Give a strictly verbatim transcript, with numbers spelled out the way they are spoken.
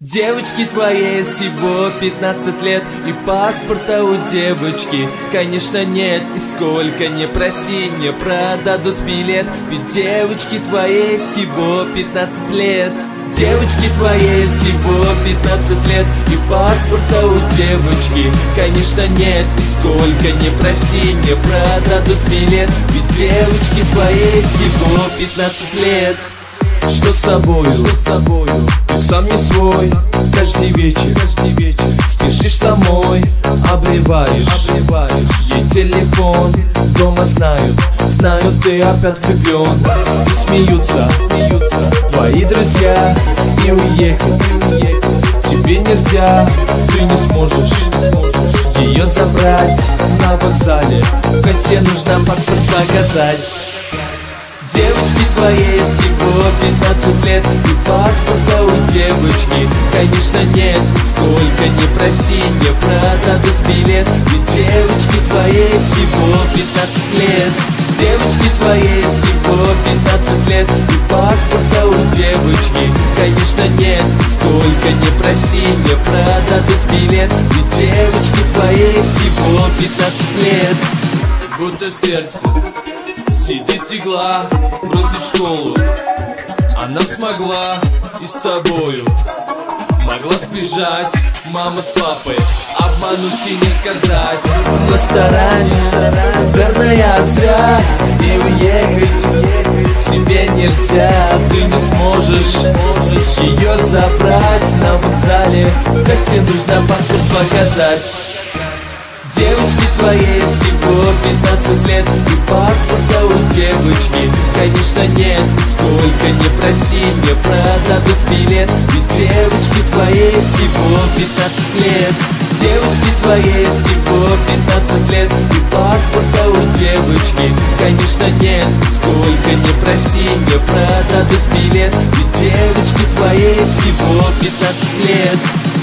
Девочки твоей всего пятнадцать лет, и паспорта у девочки, конечно, нет. И сколько не проси, не продадут билет, ведь девочки твоей всего пятнадцать лет. Девочки твоей всего пятнадцать лет, и паспорта у девочки, конечно, нет. И сколько не проси, не продадут билет, ведь девочки твоей всего пятнадцать лет. Что с тобою? Что с тобою? Ты сам не свой. Каждый вечер, каждый вечер спешишь домой, обливаешь, обливаешь ей телефон. Дома знают, знают, ты опять влюблен. И смеются, смеются твои друзья. И уехать, уехать тебе нельзя. Ты не сможешь, не сможешь ее забрать. На вокзале в кассе нужно паспорт показать. Девочки твоей всего пятнадцать лет, и паспорта у девочки, конечно, нет. Сколько не проси, не продадут билет, ведь девочки твоей всего пятнадцать лет. Девочки твоей всего пятнадцать лет, и паспорта у девочки, конечно, нет. Сколько не проси, не продадут билет, ведь девочки твоей всего пятнадцать лет. Будто в сердце сидит игла, бросить школу она смогла, и с тобою могла сбежать. Мама с папой обмануть и не сказать. В ресторане, наверное, зря. И уехать тебе нельзя. Ты не сможешь ее забрать. На вокзале в кассе нужно паспорт показать. Девочки твоей всего пятнадцать лет, и паспорта у девочки, конечно, нет. Сколько не проси, не продадут билет, ведь девочки твоей всего пятнадцать лет. Девочки твоей всего пятнадцать лет, и паспорта у девочки, конечно, нет. Сколько не проси, не продадут билет, ведь девочки твоей всего пятнадцать лет.